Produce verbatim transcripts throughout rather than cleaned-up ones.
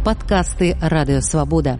Падкасты радыёвабода.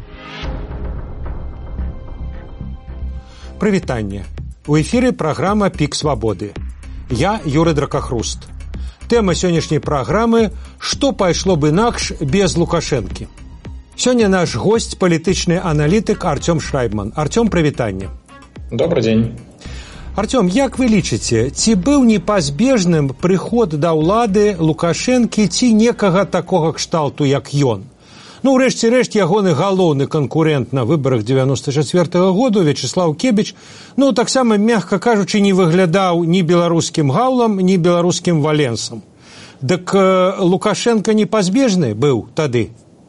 Прывітанне. У эфіры праграма «Пік свабоды». Я Юрый Дракахруст. Тэма сённяшняй праграмы «Што пайшло б інакш без Лукашэнкі?». Сёння наш госць палітычны аналітык Артём Шрайбман. Артём, прывітанне. Добрый дзень. Артём, як вы лічыце, ці быў непазбежным прыход да ўлады Лукашэнкі ці некага такога кшталту, як ён? Ну, урэшце рэшт, ягоны галоўны канкурэнт на выбарах дзевяноста чацвёртага году, Вячеслав Кебіч, ну, таксама, мякка кажучы, не выглядаў ні беларускім гаўлам, ні беларускім валенсам. Дык э, Лукашенко непазбежны быў тады?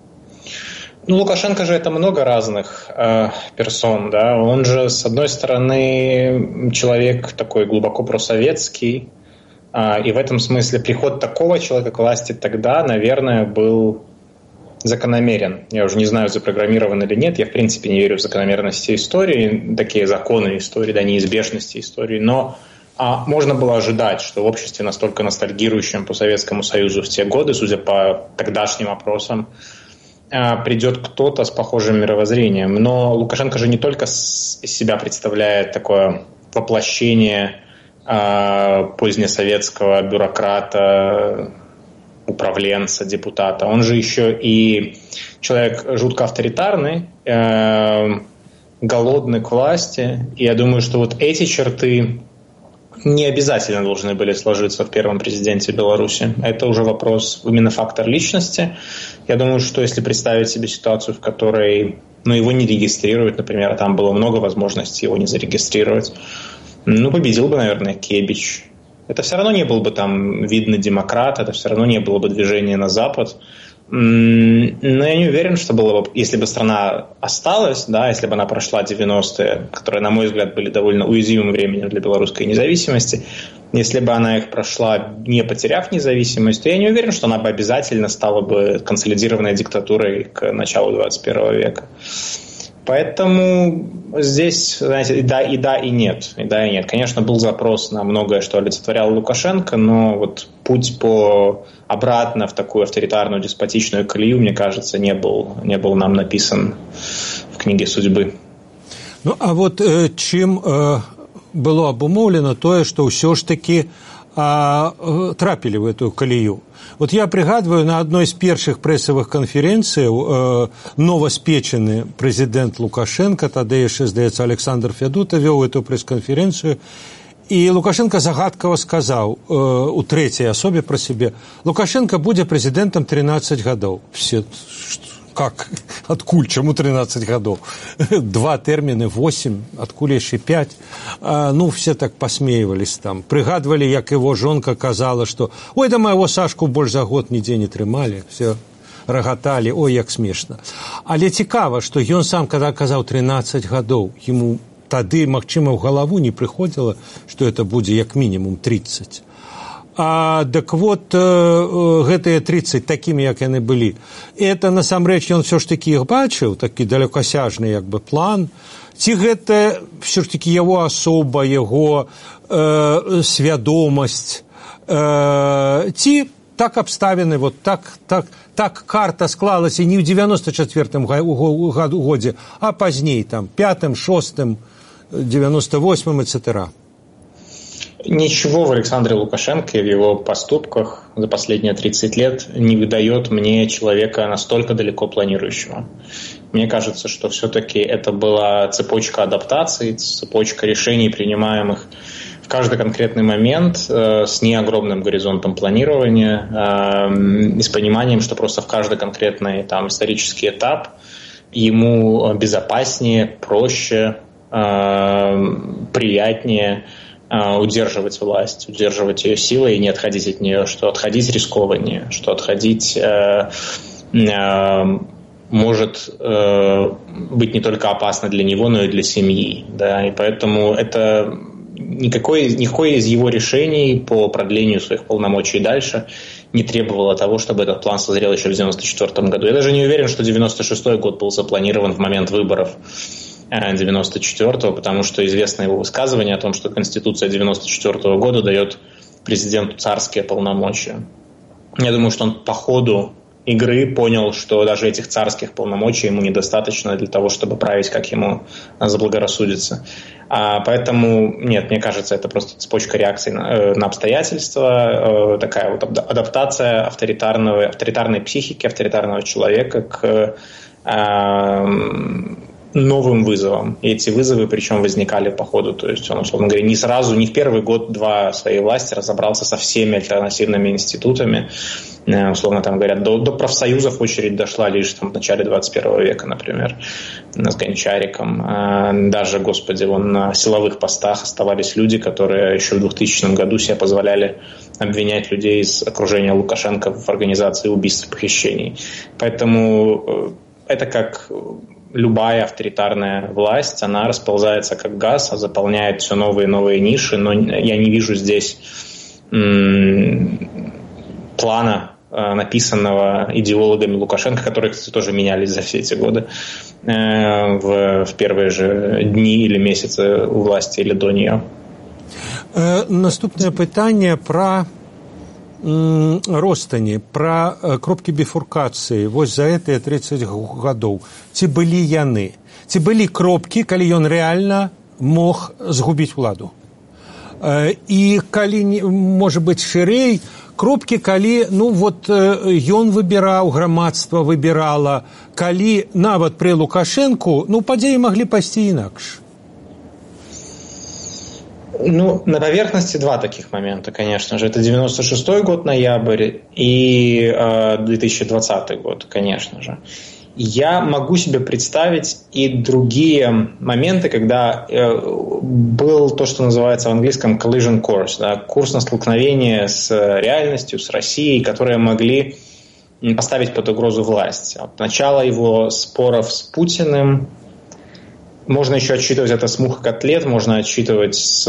Ну, Лукашенко же это много разных э, персон, да. Он же, с одной стороны, человек такой глубоко просоветский, э, и в этом смысле приход такого человека к власти тогда, наверное, был закономерен. Я уже не знаю, запрограммирован или нет. Я, в принципе, не верю в закономерности истории, такие законы истории, да, неизбежности истории. Но а, можно было ожидать, что в обществе, настолько ностальгирующем по Советскому Союзу в те годы, судя по тогдашним опросам, а, придет кто-то с похожим мировоззрением. Но Лукашенко же не только из себя представляет такое воплощение а, позднесоветского бюрократа, управленца, депутата. Он же еще и человек жутко авторитарный, э, голодный к власти. И я думаю, что вот эти черты не обязательно должны были сложиться в первом президенте Беларуси. Это уже вопрос, именно фактор личности. Я думаю, что если представить себе ситуацию, в которой ну, его не регистрируют, например, а там было много возможностей его не зарегистрировать, ну, победил бы, наверное, Кебич. Это все равно не был бы там видный демократ, это все равно не было бы движение на Запад. Но я не уверен, что было бы, если бы страна осталась, да, если бы она прошла девяностые, которые, на мой взгляд, были довольно уязвимым временем для белорусской независимости, если бы она их прошла, не потеряв независимость, то я не уверен, что она бы обязательно стала бы консолидированной диктатурой к началу двадцать первого века. Поэтому здесь, знаете, и да, и да, и нет. И да, и нет. Конечно, был запрос на многое, что олицетворял Лукашенко, но вот путь по обратно в такую авторитарную, деспотичную колею, мне кажется, не был, не был нам написан в книге судьбы. Ну, а вот э, чым э, было обумоўлена тое, што ўсё ж таки а, э, трапілі в эту колею. Вот я пригадываю, на одной из первых прессовых конференций э, новоспеченный президент Лукашенко, тогда еще, здаецца, Александр Федута вел эту пресс-конференцию, и Лукашенко загадково сказал э, у третьей особе про себе: Лукашенко будет президентом тринадцать годов. Все, как? Откуль? Чему тринадцать годов? Два термины, восемь, откуль еще пять. А, ну, все так посмеивались там. Пригадывали, как его жонка казала, что ой, да моего Сашку больше за год нигде не трымали. Все рогатали, ой, як смешно. Але цікава, что он сам, когда казал тринадцать годов, ему тады, магчыма, в голову не приходило, что это будет як минимум тридцать. А, так вот, э, гэтыя тридцать такими, як яны былі, это, насамрэч, ён все ж таки их бачыў, такі далекосяжны, як бы, план, ці гэта все ж таки его асоба, его э, свядомасць, э, ці так абставіны, вот так, так, так карта склалася не ў девяносто четвёртым годзе, а пазней, там, пятым, шостым, девяносто восьмым, et cetera. Ничего в Александре Лукашенко и в его поступках за последние тридцать лет не выдает мне человека настолько далеко планирующего. Мне кажется, что все-таки это была цепочка адаптаций, цепочка решений, принимаемых в каждый конкретный момент э, с неогромным горизонтом планирования э, и с пониманием, что просто в каждый конкретный там, исторический этап ему безопаснее, проще, э, приятнее удерживать власть, удерживать ее силой и не отходить от нее, что отходить рискованнее, что отходить э, э, может э, быть не только опасно для него, но и для семьи. Да? И поэтому это никакой, никакое из его решений по продлению своих полномочий дальше не требовало того, чтобы этот план созрел еще в девяносто четвёртом году. Я даже не уверен, что девяносто шестой год был запланирован в момент выборов девяносто четвёртого, потому что известно его высказывание о том, что Конституция девяносто четвёртого года дает президенту царские полномочия. Я думаю, что он по ходу игры понял, что даже этих царских полномочий ему недостаточно для того, чтобы править, как ему заблагорассудится. А, поэтому, нет, мне кажется, это просто цепочка реакций на, на обстоятельства, такая вот адаптация авторитарного, авторитарной психики, авторитарного человека к а, новым вызовам. И эти вызовы, причем, возникали по ходу. То есть он, условно говоря, не сразу, не в первый год-два своей власти разобрался со всеми альтернативными институтами. Условно там говорят, до, до профсоюзов очередь дошла лишь там, в начале двадцать первого века, например, с Гончариком. Даже, господи, вон на силовых постах оставались люди, которые еще в двухтысячном году себе позволяли обвинять людей из окружения Лукашенко в организации убийств и похищений. Поэтому это как любая авторитарная власть, она расползается как газ, заполняет все новые и новые ниши, но я не вижу здесь м- плана, написанного идеологами Лукашенко, которые, кстати, тоже менялись за все эти годы, в, в первые же дни или месяцы у власти или до нее. Наступне питання про м, розстані, про кропкі біфуркацыі вось за гэтыя тридцать гадоў. Ці былі яны? Ці былі кропкі, калі ён рэальна мог згубіць ўладу? І калі, можа быць, шырэй, кропкі, калі ну, вот, ён выбіраў, грамадства выбірала, калі нават пры Лукашэнку ну, падзеі маглі пайсці інакш? Ну, на поверхности два таких момента, конечно же. Это девяносто шестой год, ноябрь, и э, две тысячи двадцатый год, конечно же. Я могу себе представить и другие моменты, когда э, был то, что называется в английском collision course, да, курс на столкновение с реальностью, с Россией, которые могли поставить под угрозу власть. От начала его споров с Путиным, можно еще отсчитывать это с мух и котлет, можно отсчитывать с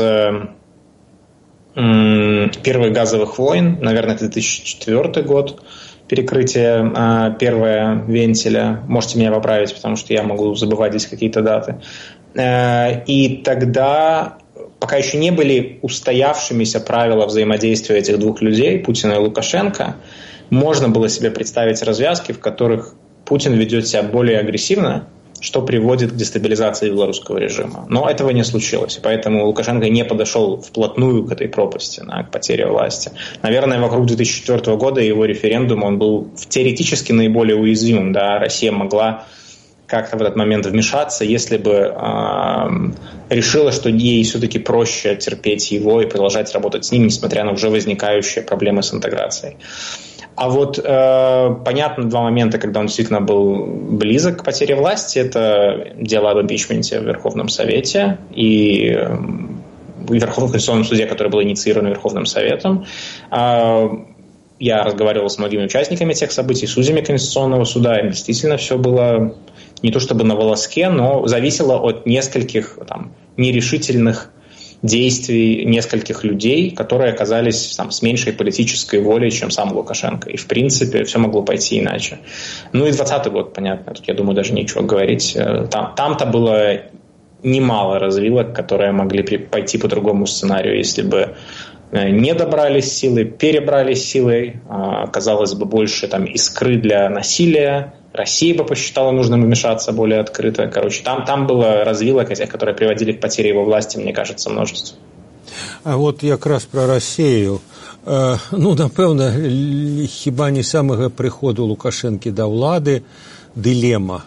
э, первых газовых войн, наверное, это две тысячи четвёртый год, перекрытие э, первого вентиля. Можете меня поправить, потому что я могу забывать здесь какие-то даты. Э, и тогда, пока еще не были устоявшимися правила взаимодействия этих двух людей, Путина и Лукашенко, можно было себе представить развязки, в которых Путин ведет себя более агрессивно, что приводит к дестабилизации белорусского режима. Но этого не случилось, и поэтому Лукашенко не подошел вплотную к этой пропасти, да, к потере власти. Наверное, вокруг две тысячи четвёртого года и его референдума он был теоретически наиболее уязвимым. Да, Россия могла как-то в этот момент вмешаться, если бы э, решила, что ей все-таки проще терпеть его и продолжать работать с ним, несмотря на уже возникающие проблемы с интеграцией. А вот э, понятно два момента, когда он действительно был близок к потере власти. Это дело об импичменте в Верховном Совете и э, в Верховном Конституционном суде, который был инициирован Верховным Советом. Э, я разговаривал с многими участниками тех событий, судьями Конституционного суда, и действительно все было не то чтобы на волоске, но зависело от нескольких там, нерешительных действий нескольких людей, которые оказались там, с меньшей политической волей, чем сам Лукашенко. И, в принципе, все могло пойти иначе. Ну и двадцатый год, понятно, тут, я думаю, даже нечего говорить. Там, там-то было немало развилок, которые могли пойти по другому сценарию, если бы не добрались силы, перебрались силой, оказалось бы больше там, искры для насилия, Россия бы посчитала нужным вмешаться более открыто. Короче, там, там было развилок, этих, которые приводили к потере его власти, мне кажется, множество. А вот якраз про Россию. Э, ну, напэўна, хіба не самага прыходу Лукашэнкі да ўлады дылема.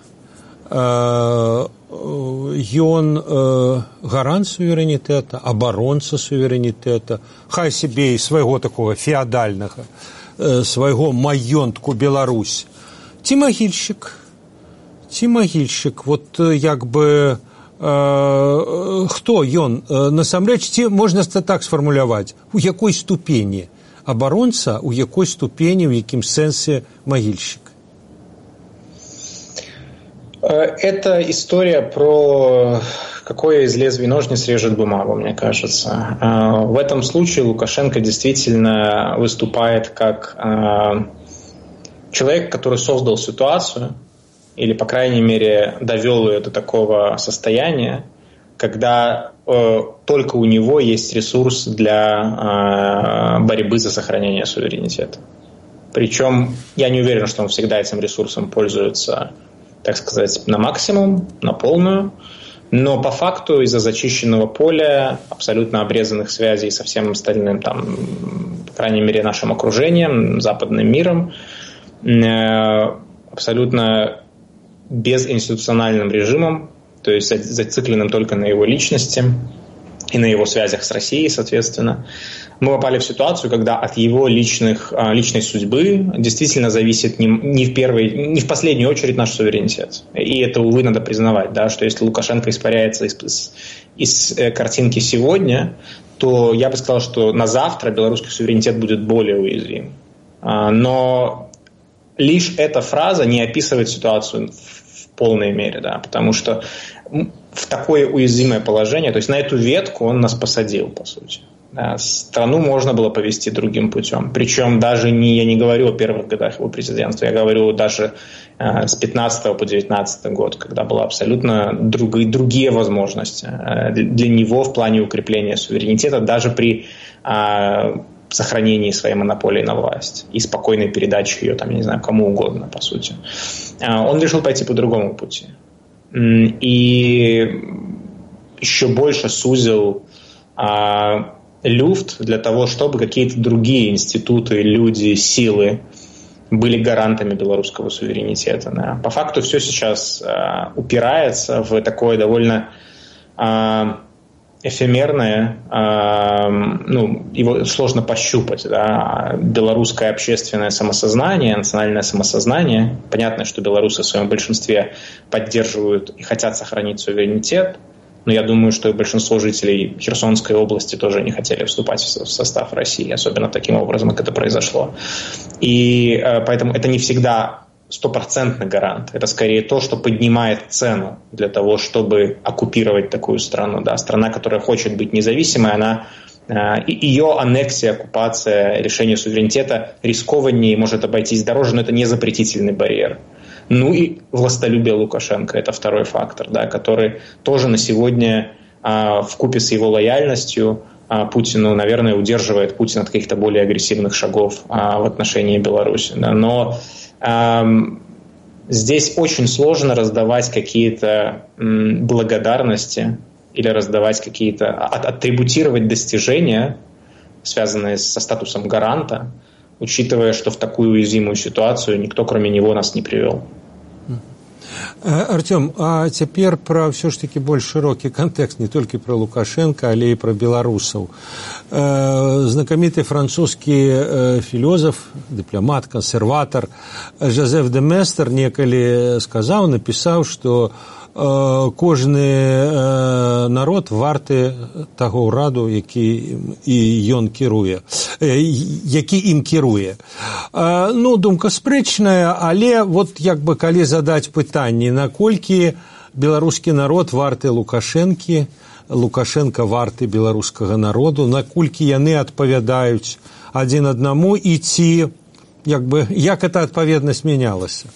Э, ён э, гарант суверэнітэта, абаронца суверэнітэта, хай сябе і свайго такого феадальнага, э, свайго маёнтку Беларусь. Ці магільшчык, ці магільшчык, вот як бы э, хто ён э, насамрэч, ці можна так сфармуляваць, у якой ступені абаронца, у якой ступені, у якім сэнсе магільшчык? Это история про какое из лезвий ножниц режет бумагу, мне кажется. В этом случае Лукашенко действительно выступает как человек, который создал ситуацию, или, по крайней мере, довел ее до такого состояния, когда э, только у него есть ресурс для э, борьбы за сохранение суверенитета. Причем я не уверен, что он всегда этим ресурсом пользуется, так сказать, на максимум, на полную. Но по факту из-за зачищенного поля, абсолютно обрезанных связей со всем остальным, там, по крайней мере, нашим окружением, западным миром, абсолютно безинституциональным режимом, то есть зацикленным только на его личности и на его связях с Россией, соответственно, мы попали в ситуацию, когда от его личных, личной судьбы действительно зависит не, не, в первой, не в последнюю очередь наш суверенитет. И это, увы, надо признавать, да, что если Лукашенко испаряется из, из, из картинки сегодня, то я бы сказал, что на завтра белорусский суверенитет будет более уязвим. Но лишь эта фраза не описывает ситуацию в полной мере, да, потому что в такое уязвимое положение, то есть на эту ветку он нас посадил, по сути. Да, страну можно было повести другим путем. Причем даже не, я не говорю о первых годах его президентства, я говорю даже э, с пятнадцатого по девятнадцатый год, когда были абсолютно другие, другие возможности э, для него в плане укрепления суверенитета, даже при э, сохранении своей монополии на власть и спокойной передаче ее, там, я не знаю, кому угодно, по сути. Э, он решил пойти по другому пути. И еще больше сузил э, люфт для того, чтобы какие-то другие институты, люди, силы были гарантами белорусского суверенитета. Да. По факту все сейчас э, упирается в такое довольно э, эфемерное, э, ну, его сложно пощупать, да, белорусское общественное самосознание, национальное самосознание. Понятно, что белорусы в своем большинстве поддерживают и хотят сохранить суверенитет. Но я думаю, что и большинство жителей Херсонской области тоже не хотели вступать в состав России, особенно таким образом, как это произошло. И э, поэтому это не всегда стопроцентный гарант. Это скорее то, что поднимает цену для того, чтобы оккупировать такую страну. Да, страна, которая хочет быть независимой, она, э, ее аннексия, оккупация, лишение суверенитета рискованнее, может обойтись дороже, но это не запретительный барьер. Ну и властолюбие Лукашенко – это второй фактор, да, который тоже на сегодня а, вкупе с его лояльностью а, Путину, наверное, удерживает Путина от каких-то более агрессивных шагов а, в отношении Беларуси. Да. Но а, здесь очень сложно раздавать какие-то м, благодарности или раздавать какие-то, от, атрибутировать достижения, связанные со статусом гаранта, учитывая, что в такую уязвимую ситуацию никто, кроме него, нас не привел. Артем, а цяпер пра ўсё ж такі больш шырокі кантэкст, не толькі пра Лукашенка, але і пра беларусаў. Знакаміты французскі філёзаф, дыпламат, кансерватар Жозеф де Местер некалі сказаў, напісаў, што кожны народ варты таго ўраду, які і ён кіруе, які ім кіруе. Ну, думка спрэчная, але вот як бы калі задаць пытанне, наколькі беларускі народ варты Лукашэнкі, Лукашенко варты беларускага народу, наколькі яны адпавядаюць адзін аднаму і ці як бы як эта адпаведнасць менялася?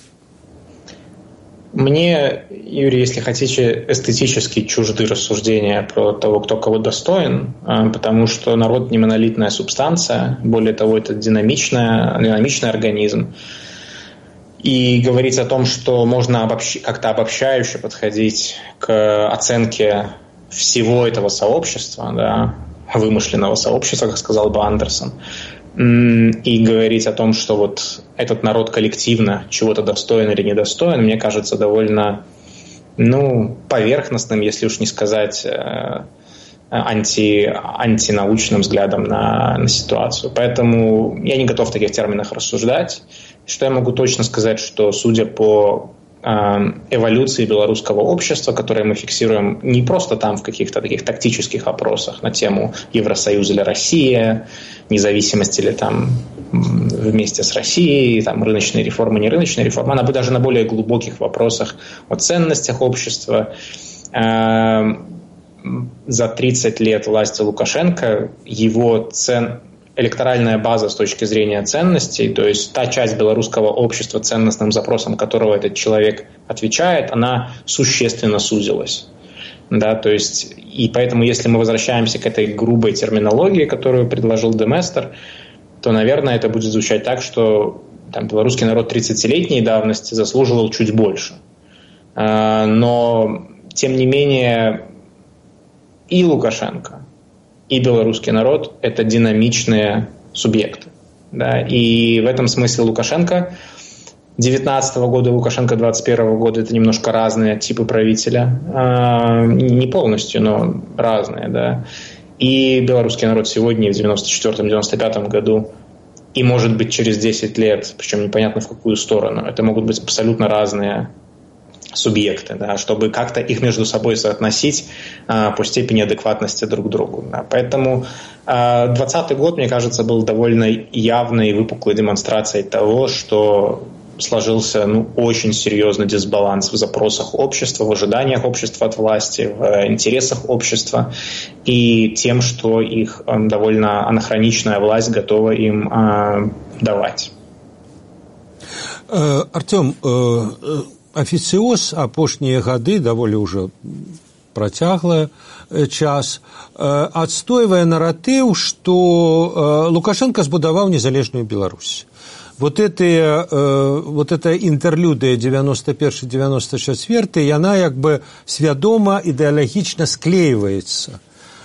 Мне, Юрий, если хотите, эстетически чужды рассуждения про того, кто кого достоин, потому что народ не монолитная субстанция, более того, это динамичная, динамичный организм. И говорить о том, что можно обобщ... как-то обобщающе подходить к оценке всего этого сообщества, да, вымышленного сообщества, как сказал бы Андерсон, и говорить о том, что вот этот народ коллективно чего-то достоин или недостоин, мне кажется довольно, ну, поверхностным, если уж не сказать анти, антинаучным взглядом на, на ситуацию. Поэтому я не готов в таких терминах рассуждать. Что я могу точно сказать, что судя по эволюции белорусского общества, которое мы фиксируем не просто там в каких-то таких тактических опросах на тему Евросоюз или Россия, независимость или там вместе с Россией, там рыночные реформы, не рыночные реформы, она бы даже на более глубоких вопросах о ценностях общества. За тридцать лет власти Лукашенко его цен... электоральная база с точки зрения ценностей, то есть та часть белорусского общества, ценностным запросам которого этот человек отвечает, она существенно сузилась. Да, то есть, и поэтому, если мы возвращаемся к этой грубой терминологии, которую предложил де Местер, то, наверное, это будет звучать так, что там, белорусский народ тридцатилетней давности заслуживал чуть больше. Но, тем не менее, и Лукашенко, и белорусский народ – это динамичные субъекты. Да? И в этом смысле Лукашенко девятнадцатого года и Лукашенко двадцать первого года – это немножко разные типы правителя. Не полностью, но разные. Да? И белорусский народ сегодня, в девяносто четвёртом — девяносто пятом году, и, может быть, через десять лет, причем непонятно в какую сторону, это могут быть абсолютно разные субъекты, да, чтобы как-то их между собой соотносить а, по степени адекватности друг к другу. Да. Поэтому двадцатый год, мне кажется, был довольно явной и выпуклой демонстрацией того, что сложился ну, очень серьезный дисбаланс в запросах общества, в ожиданиях общества от власти, в интересах общества и тем, что их э, довольно анахроничная власть готова им э, давать. Артем, афіцыёз апошнія гады даволі ўжо працяглы час адстойвае наратыў, што Лукашенко збудаваў незалежную Беларусь. Вот, эти, вот эта інтерлюдыя девяносто первый — девяносто четвёртый, яна як бы свядома ідэалагічна склеивается.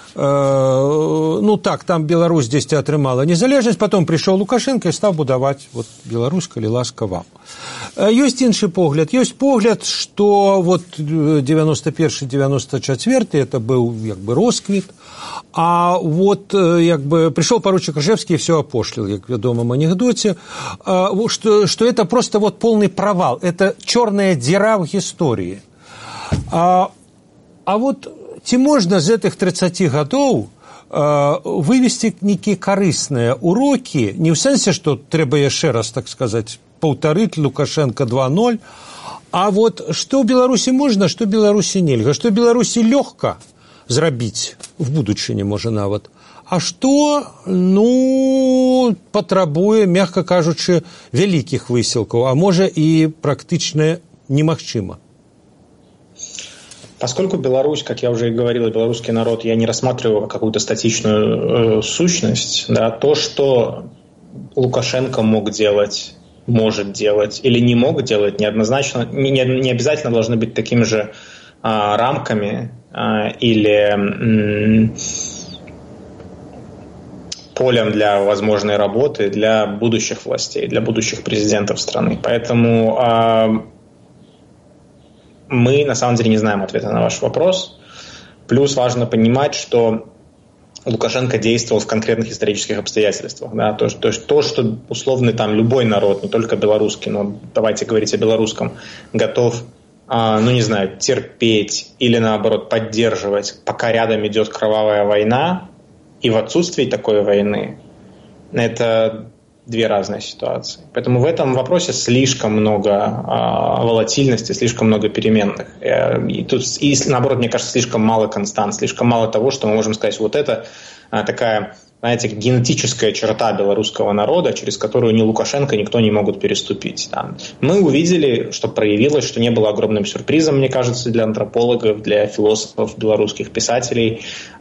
Ну так, там Беларусь здесь атрымала незалежнасць, потом пришел Лукашенко и стал будаваць вот, Беларусь, калі ласка вам. Ёсць іншы погляд. Ёсць погляд, что вот девяносто первый — девяносто четвёртый это был як бы росквіт, а вот як бы пришел поручик Ржевский и все опошлил, як в вядомом анекдоте, что, что это просто вот полный провал, это черная дыра в истории. А, а вот ці можна з гэтых тридцати гадоў вывести нейкія карысныя урокі, не ў сэнсе, што трэба яшчэ раз, так сказаць, паўтарыць Лукашенко два ноль, а вот што ў Беларусі можна, што Беларусі нельга, што Беларусі лёгка зрабіць в будучыні, можа нават, а што, ну, патрабуе, мягка кажучы, вялікіх высілкаў, а можа і практычна немагчыма. Поскольку Беларусь, как я уже и говорил, белорусский народ, я не рассматриваю как какую-то статичную э, сущность, да, то, что Лукашенко мог делать, может делать или не мог делать, неоднозначно, не, не обязательно должны быть такими же а, рамками а, или м, полем для возможной работы для будущих властей, для будущих президентов страны. Поэтому а, мы, на самом деле, не знаем ответа на ваш вопрос. Плюс важно понимать, что Лукашенко действовал в конкретных исторических обстоятельствах. Да? То, то есть то, что условно там любой народ, не только белорусский, но давайте говорить о белорусском, готов, а, ну не знаю, терпеть или наоборот поддерживать, пока рядом идет кровавая война, и в отсутствии такой войны, это две разные ситуации. Поэтому в этом вопросе слишком много а, волатильности, слишком много переменных. И тут, и, наоборот, мне кажется, слишком мало констант, слишком мало того, что мы можем сказать, вот это а, такая, знаете, генетическая черта белорусского народа, через которую ни Лукашенко, никто не могут переступить. Да. Мы увидели, что проявилось, что не было огромным сюрпризом, мне кажется, для антропологов, для философов, белорусских писателей.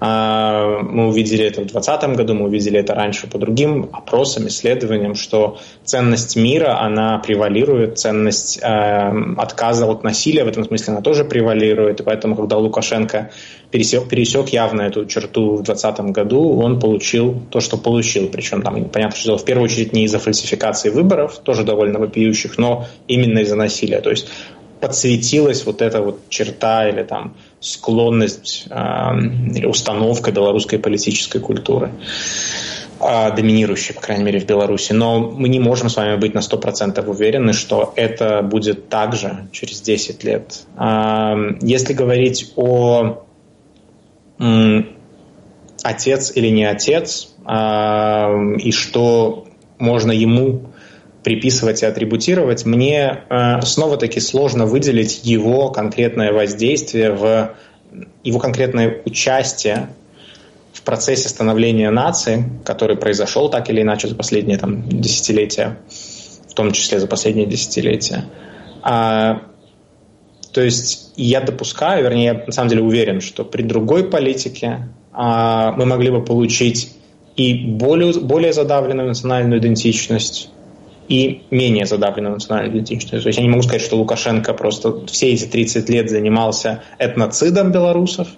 Мы увидели это в двадцатом году, мы увидели это раньше по другим опросам, исследованиям, что ценность мира, она превалирует, ценность отказа от насилия в этом смысле, она тоже превалирует. И поэтому, когда Лукашенко пересек, пересек явно эту черту в двадцатом году, он получил то, что получил. Причем там, понятно, что в первую очередь не из-за фальсификации выборов, тоже довольно вопиющих, но именно из-за насилия. То есть подсветилась вот эта вот черта или там склонность э, или установка белорусской политической культуры, э, доминирующей, по крайней мере, в Беларуси. Но мы не можем с вами быть на сто процентов уверены, что это будет так же через десять лет. Э, если говорить о э, отец или не отец, э, и что можно ему приписывать и атрибутировать, мне э, снова-таки сложно выделить его конкретное воздействие, в, его конкретное участие в процессе становления нации, который произошел так или иначе за последние там, десятилетия, в том числе за последние десятилетия. А, то есть я допускаю, вернее, я на самом деле уверен, что при другой политике мы могли бы получить и более, более задавленную национальную идентичность, и менее задавленную национальную идентичность. То есть я не могу сказать, что Лукашенко просто все эти тридцать лет занимался этноцидом белорусов,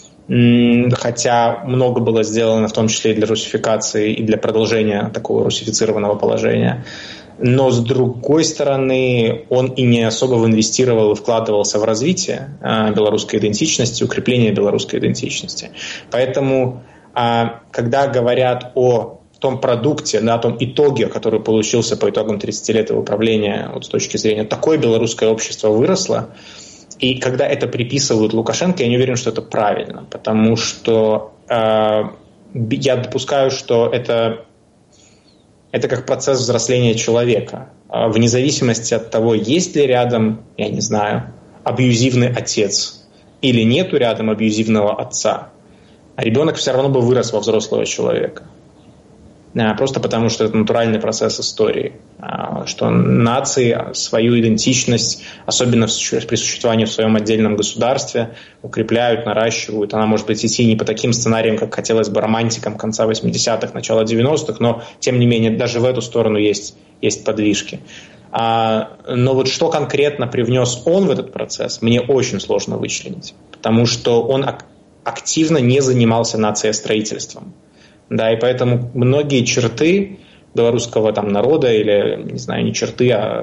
хотя много было сделано, в том числе и для русификации, и для продолжения такого русифицированного положения. Но, с другой стороны, он и не особо инвестировал и вкладывался в развитие белорусской идентичности, укрепление белорусской идентичности. Поэтому, когда говорят о том продукте, да, о том итоге, который получился по итогам тридцати лет его правления, вот с точки зрения, такое белорусское общество выросло, и когда это приписывают Лукашенко, я не уверен, что это правильно, потому что э, я допускаю, что это, это как процесс взросления человека, э, вне зависимости от того, есть ли рядом, я не знаю, абьюзивный отец или нету рядом абьюзивного отца, а ребенок все равно бы вырос во взрослого человека. Просто потому, что это натуральный процесс истории, что нации свою идентичность, особенно при существовании в своем отдельном государстве, укрепляют, наращивают. Она может быть идти не по таким сценариям, как хотелось бы романтикам конца восьмидесятых, начала девяностых, но, тем не менее, даже в эту сторону есть, есть подвижки. Но вот что конкретно привнес он в этот процесс, мне очень сложно вычленить, потому что он активно не занимался нациостроительством. Да, и поэтому многие черты белорусского там народа, или, не знаю, не черты, а,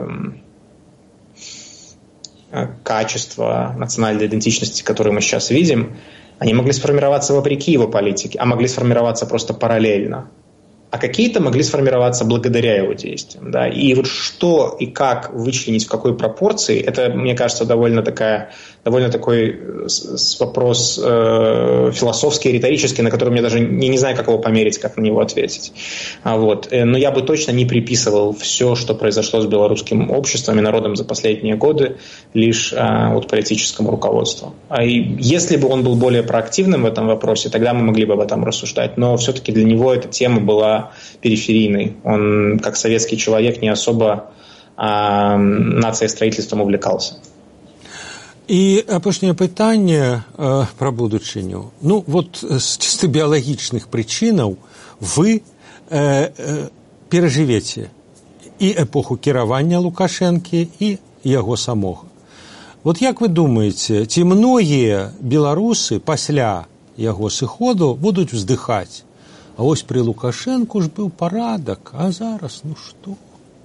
а качества национальной идентичности, которые мы сейчас видим, они могли сформироваться вопреки его политике, а могли сформироваться просто параллельно. А какие-то могли сформироваться благодаря его действиям. Да? И вот что и как вычленить, в какой пропорции, это, мне кажется, довольно, такая, довольно такой вопрос э, философский, риторический, на который я даже не, не знаю, как его померить, как на него ответить. А вот. Но я бы точно не приписывал все, что произошло с белорусским обществом и народом за последние годы, лишь э, вот, политическому руководству. А и если бы он был более проактивным в этом вопросе, тогда мы могли бы об этом рассуждать. Но все-таки для него эта тема была периферийный. Он, как советский человек, не особо а, нациестроительством увлекался. І апошняе пытанне э, пра будучыню. Ну, вот з чыста біялагічных прычынаў вы э, э, перажывеце і эпоху кіравання Лукашэнкі і яго самога. Вот як вы думаеце, ці многія беларусы пасля яго сыходу будуць уздыхаць? А ось при Лукашенку ж быў парадак, а зараз, ну што?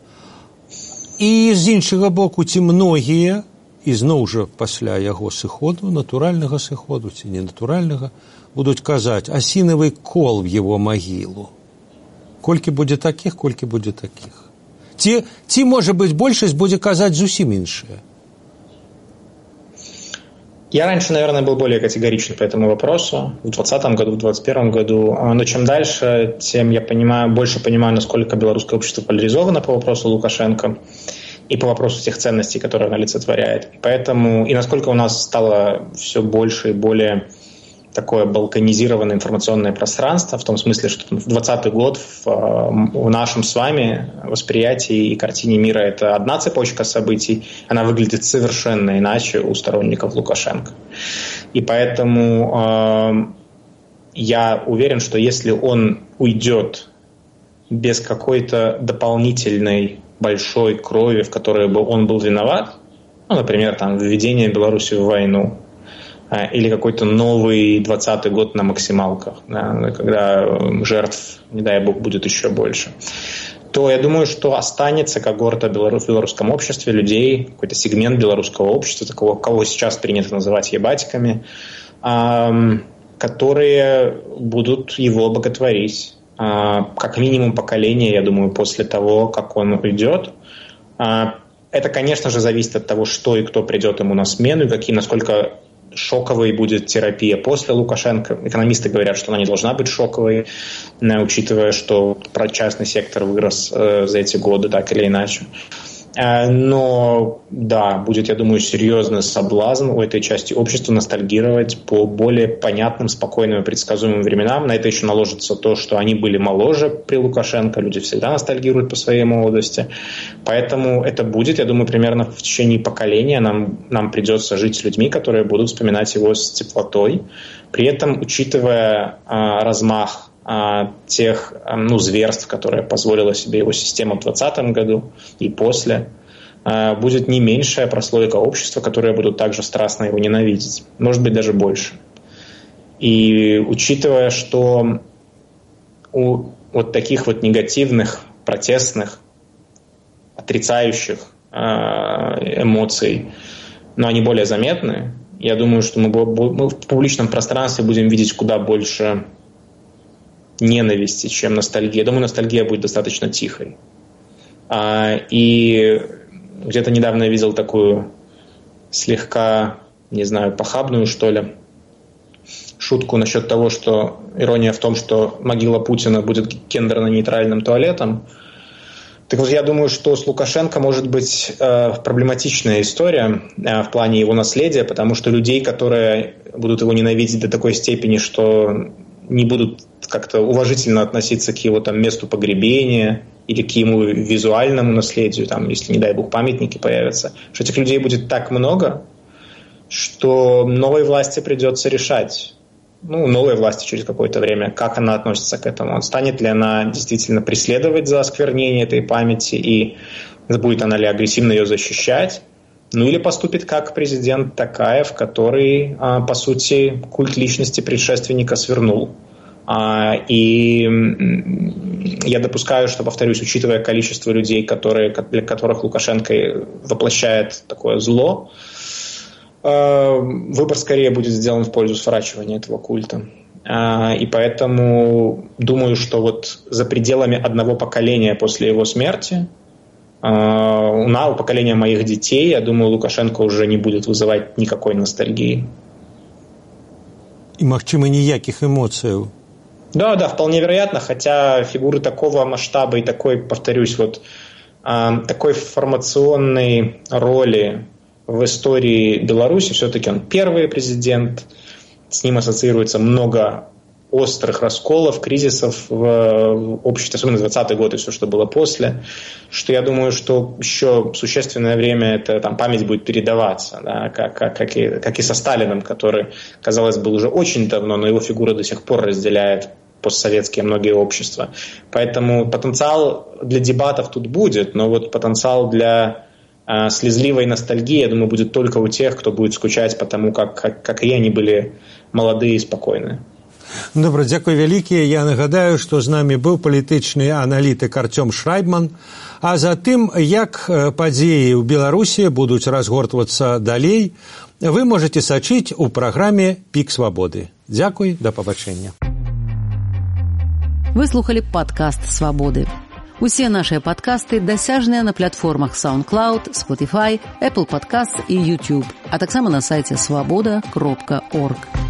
І з іншага боку, ці многія, і зноў жа пасля яго сыходу, натуральнага сыходу ці ненатуральнага, будуць казаць, асінавы кол в его магілу. Колькі будзе такіх, колькі будзе такіх. Ці, ці можа быць, большасць будзе казаць зусім іншае? Я раньше, наверное, был более категоричен по этому вопросу, в двадцатом году, в двадцать первом году, но чем дальше, тем я понимаю, больше понимаю, насколько белорусское общество поляризовано по вопросу Лукашенко и по вопросу тех ценностей, которые он олицетворяет. И поэтому, и насколько у нас стало все больше и более такое балканизированное информационное пространство, в том смысле, что двадцатый год в, в нашем с вами восприятии и картине мира это одна цепочка событий, она выглядит совершенно иначе у сторонников Лукашенко. И поэтому э, я уверен, что если он уйдет без какой-то дополнительной большой крови, в которой бы он был виноват, ну, например, там, введение Беларуси в войну, или какой-то новый двадцатый год на максималках, да, когда жертв, не дай бог, будет еще больше, то я думаю, что останется когорта в белорусском обществе людей, какой-то сегмент белорусского общества, такого, кого сейчас принято называть ебатиками, которые будут его боготворить. Как минимум поколение, я думаю, после того, как он уйдет. Это, конечно же, зависит от того, что и кто придет ему на смену, и какие, насколько шоковой будет терапия после Лукашенко. Экономисты говорят, что она не должна быть шоковой, учитывая, что частный сектор вырос э, за эти годы так или иначе. Э, но да, будет, я думаю, серьезный соблазн у этой части общества ностальгировать по более понятным, спокойным и предсказуемым временам. На это еще наложится то, что они были моложе при Лукашенко. Люди всегда ностальгируют по своей молодости. Поэтому это будет, я думаю, примерно в течение поколения нам, нам придется жить с людьми, которые будут вспоминать его с теплотой. При этом, учитывая э, размах а, тех ну, зверств, которые позволила себе его система в двадцатом году и после, а, будет не меньшая прослойка общества, которые будут также страстно его ненавидеть. Может быть, даже больше. И учитывая, что у вот таких вот негативных, протестных, отрицающих э, эмоций, но они более заметны, я думаю, что мы, мы в публичном пространстве будем видеть куда больше ненависти, чем ностальгии. Я думаю, ностальгия будет достаточно тихой. А, и где-то недавно я видел такую слегка, не знаю, похабную, что ли, шутку насчет того, что ирония в том, что могила Путина будет гендерно-нейтральным туалетом. Так вот, я думаю, что с Лукашенко может быть э, проблематичная история э, в плане его наследия, потому что людей, которые будут его ненавидеть до такой степени, что не будут как-то уважительно относиться к его там, месту погребения или к его визуальному наследию, там, если, не дай бог, памятники появятся, что этих людей будет так много, что новой власти придется решать. Ну, новой власти через какое-то время, как она относится к этому. Станет ли она действительно преследовать за осквернение этой памяти, и будет она ли агрессивно ее защищать, ну или поступит как президент Токаев, который, по сути, культ личности предшественника свернул. И я допускаю, что, повторюсь, учитывая количество людей, которые, для которых Лукашенко воплощает такое зло, выбор скорее будет сделан в пользу сворачивания этого культа. И поэтому думаю, что вот за пределами одного поколения после его смерти, на у поколения моих детей, я думаю, Лукашенко уже не будет вызывать никакой ностальгии. И, магчыма, никаких эмоций. Да, да, вполне вероятно, хотя фигуры такого масштаба и такой, повторюсь, вот такой формационной роли в истории Беларуси, все-таки он первый президент, с ним ассоциируется много острых расколов, кризисов в обществе, особенно двадцатый год и все, что было после, что я думаю, что еще существенное время эта там, память будет передаваться, да, как, как, как, и, как и со Сталиным, который, казалось бы, уже очень давно, но его фигура до сих пор разделяет постсоветские многие общества. Поэтому потенциал для дебатов тут будет, но вот потенциал для слезливой ностальгии, я думаю, будет только у тех, кто будет скучать по тому, как, как, как и они были молодые и спокойные. Добра, дзякуй вялікія. Я нагадаю, што з намі быў палітычны аналітык Артём Шрайбман. А затым, як падзеі ў Беларусі будуць разгортвацца далей, вы можете сачыць у праграме «Пік свабоды». Дзякуй, да пабачэння. Вы слухали падкаст «Свабоды». Усе нашыя падкасты дасяжныя на платформах SoundCloud, Spotify, Apple Podcasts і YouTube, а таксама на сайце свабода кропка орг.